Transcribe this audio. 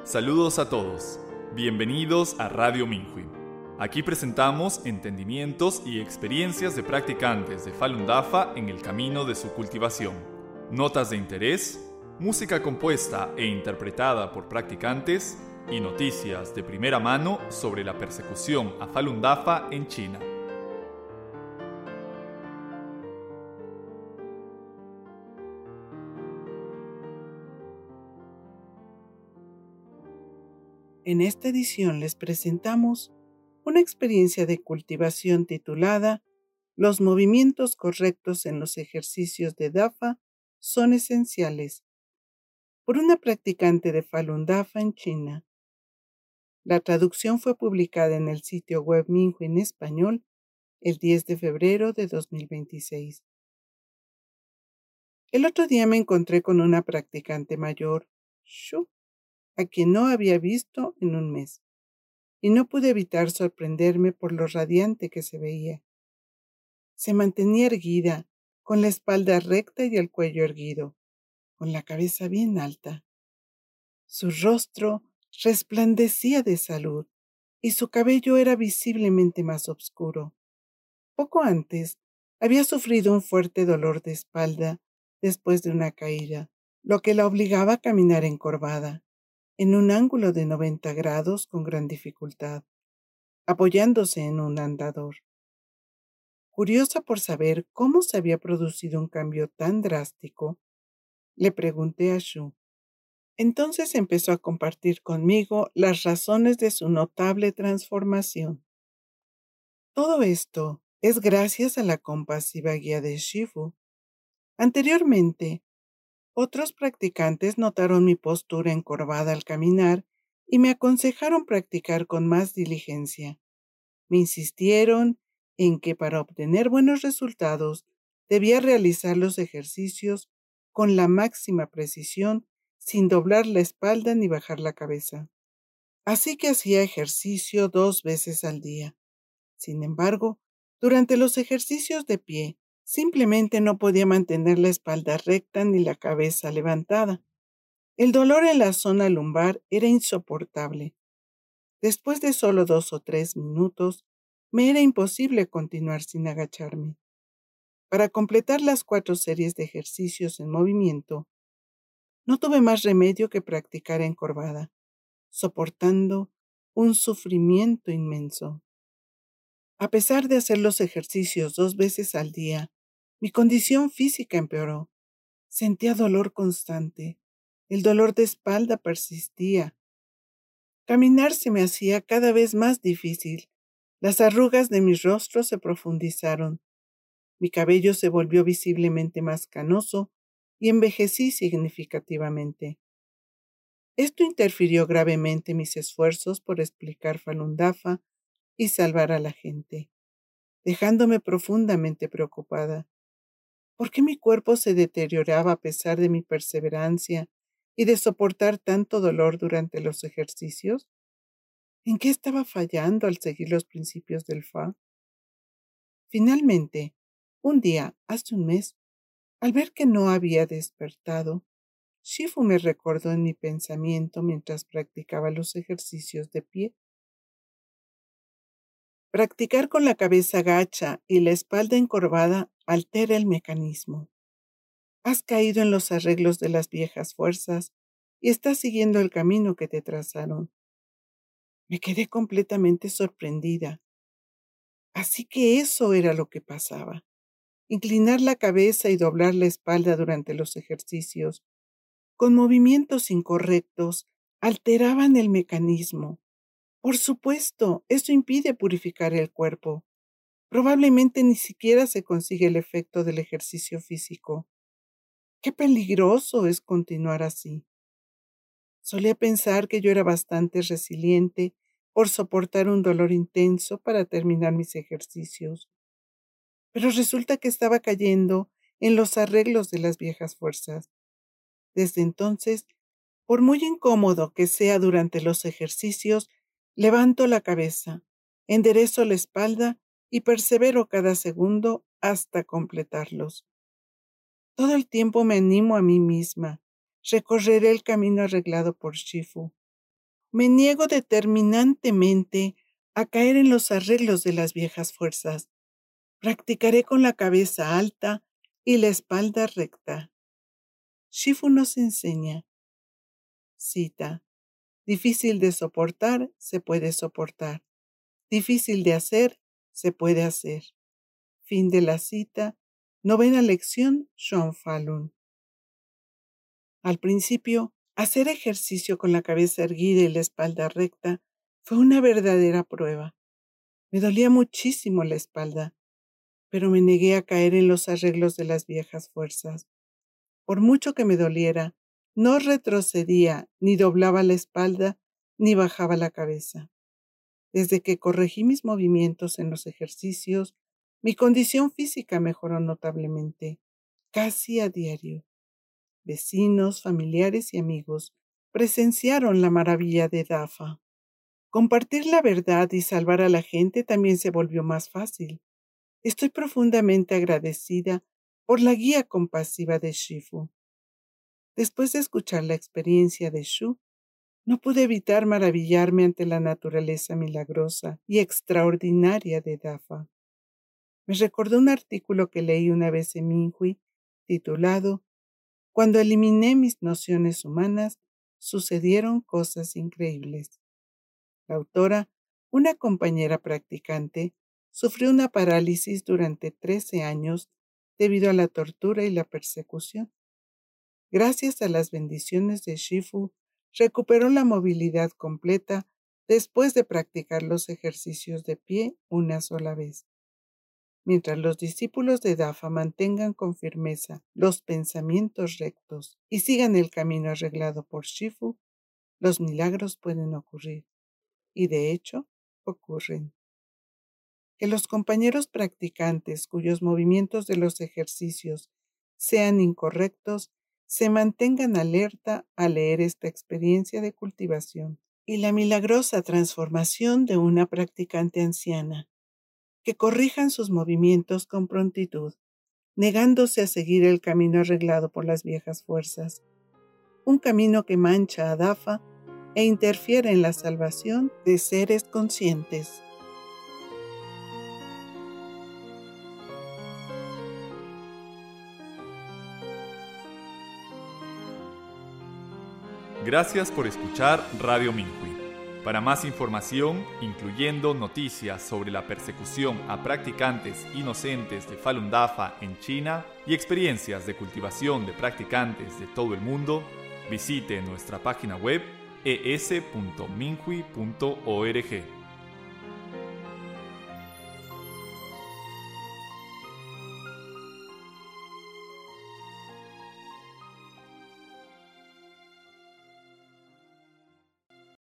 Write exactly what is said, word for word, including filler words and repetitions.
Saludos a todos. Bienvenidos a Radio Minhui. Aquí presentamos entendimientos y experiencias de practicantes de Falun Dafa en el camino de su cultivación. Notas de interés, música compuesta e interpretada por practicantes y noticias de primera mano sobre la persecución a Falun Dafa en China. En esta edición les presentamos una experiencia de cultivación titulada Los movimientos correctos en los ejercicios de Dafa son esenciales, por una practicante de Falun Dafa en China. La traducción fue publicada en el sitio web Minhui en español el diez de febrero de dos mil veintiséis. El otro día me encontré con una practicante mayor, Shu, a quien no había visto en un mes, y no pude evitar sorprenderme por lo radiante que se veía. Se mantenía erguida, con la espalda recta y el cuello erguido, con la cabeza bien alta. Su rostro resplandecía de salud, y su cabello era visiblemente más oscuro. Poco antes, había sufrido un fuerte dolor de espalda después de una caída, lo que la obligaba a caminar encorvada, en un ángulo de noventa grados con gran dificultad, apoyándose en un andador. Curiosa por saber cómo se había producido un cambio tan drástico, le pregunté a Shu. Entonces empezó a compartir conmigo las razones de su notable transformación. Todo esto es gracias a la compasiva guía de Shifu. Anteriormente, otros practicantes notaron mi postura encorvada al caminar y me aconsejaron practicar con más diligencia. Me insistieron en que para obtener buenos resultados debía realizar los ejercicios con la máxima precisión sin doblar la espalda ni bajar la cabeza. Así que hacía ejercicio dos veces al día. Sin embargo, durante los ejercicios de pie, simplemente no podía mantener la espalda recta ni la cabeza levantada. El dolor en la zona lumbar era insoportable. Después de solo dos o tres minutos, me era imposible continuar sin agacharme. Para completar las cuatro series de ejercicios en movimiento, no tuve más remedio que practicar encorvada, soportando un sufrimiento inmenso. A pesar de hacer los ejercicios dos veces al día, mi condición física empeoró. Sentía dolor constante. El dolor de espalda persistía. Caminar se me hacía cada vez más difícil. Las arrugas de mi rostro se profundizaron. Mi cabello se volvió visiblemente más canoso y envejecí significativamente. Esto interfirió gravemente en mis esfuerzos por explicar Falun Dafa y salvar a la gente, dejándome profundamente preocupada. ¿Por qué mi cuerpo se deterioraba a pesar de mi perseverancia y de soportar tanto dolor durante los ejercicios? ¿En qué estaba fallando al seguir los principios del Fa? Finalmente, un día, hace un mes, al ver que no había despertado, Shifu me recordó en mi pensamiento mientras practicaba los ejercicios de pie. Practicar con la cabeza gacha y la espalda encorvada altera el mecanismo. Has caído en los arreglos de las viejas fuerzas y estás siguiendo el camino que te trazaron. Me quedé completamente sorprendida. Así que eso era lo que pasaba. Inclinar la cabeza y doblar la espalda durante los ejercicios, con movimientos incorrectos, alteraban el mecanismo. Por supuesto, eso impide purificar el cuerpo. Probablemente ni siquiera se consigue el efecto del ejercicio físico. Qué peligroso es continuar así. Solía pensar que yo era bastante resiliente por soportar un dolor intenso para terminar mis ejercicios. Pero resulta que estaba cayendo en los arreglos de las viejas fuerzas. Desde entonces, por muy incómodo que sea durante los ejercicios, levanto la cabeza, enderezo la espalda y persevero cada segundo hasta completarlos. Todo el tiempo me animo a mí misma. Recorreré el camino arreglado por Shifu. Me niego determinantemente a caer en los arreglos de las viejas fuerzas. Practicaré con la cabeza alta y la espalda recta. Shifu nos enseña. Cita. Difícil de soportar, se puede soportar. Difícil de hacer, se puede hacer. Fin de la cita. Novena lección, Shuang Falun. Al principio, hacer ejercicio con la cabeza erguida y la espalda recta fue una verdadera prueba. Me dolía muchísimo la espalda, pero me negué a caer en los arreglos de las viejas fuerzas. Por mucho que me doliera, no retrocedía, ni doblaba la espalda, ni bajaba la cabeza. Desde que corregí mis movimientos en los ejercicios, mi condición física mejoró notablemente, casi a diario. Vecinos, familiares y amigos presenciaron la maravilla de Dafa. Compartir la verdad y salvar a la gente también se volvió más fácil. Estoy profundamente agradecida por la guía compasiva de Shifu. Después de escuchar la experiencia de Shu, no pude evitar maravillarme ante la naturaleza milagrosa y extraordinaria de Dafa. Me recordó un artículo que leí una vez en Minhui, titulado Cuando eliminé mis nociones humanas, sucedieron cosas increíbles. La autora, una compañera practicante, sufrió una parálisis durante trece años debido a la tortura y la persecución. Gracias a las bendiciones de Shifu, recuperó la movilidad completa después de practicar los ejercicios de pie una sola vez. Mientras los discípulos de Dafa mantengan con firmeza los pensamientos rectos y sigan el camino arreglado por Shifu, los milagros pueden ocurrir. Y de hecho, ocurren. Que los compañeros practicantes cuyos movimientos de los ejercicios sean incorrectos se mantengan alerta al leer esta experiencia de cultivación y la milagrosa transformación de una practicante anciana. Que corrijan sus movimientos con prontitud, negándose a seguir el camino arreglado por las viejas fuerzas, un camino que mancha a Dafa e interfiere en la salvación de seres conscientes. Gracias por escuchar Radio Minhui. Para más información, incluyendo noticias sobre la persecución a practicantes inocentes de Falun Dafa en China y experiencias de cultivación de practicantes de todo el mundo, visite nuestra página web e s punto minhui punto org.